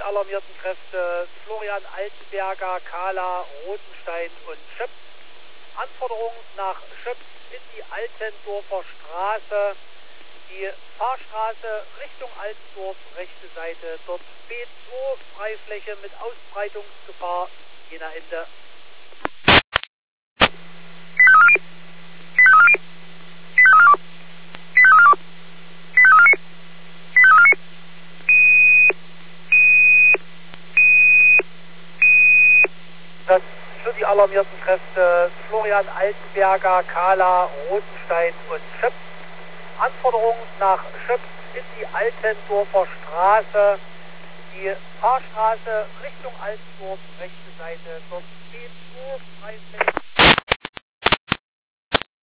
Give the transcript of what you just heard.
alarmierten Kräfte Florian Altenberger, Kahla, Rosenstein und Schöps. Anforderung nach Schöps in die Altendorfer Straße. Die Fahrstraße Richtung Altendorf, rechte Seite, dort B2, Freifläche mit Ausbreitungsgefahr, Jena Ende. Das für die alarmierten Kräfte Florian Altenberger, Kahla, Rosenstein und Schöps. Anforderung nach Schöps in die Altendorfer Straße. Die Fahrstraße Richtung Altendorf, rechte Seite, dort B2, Freifläche.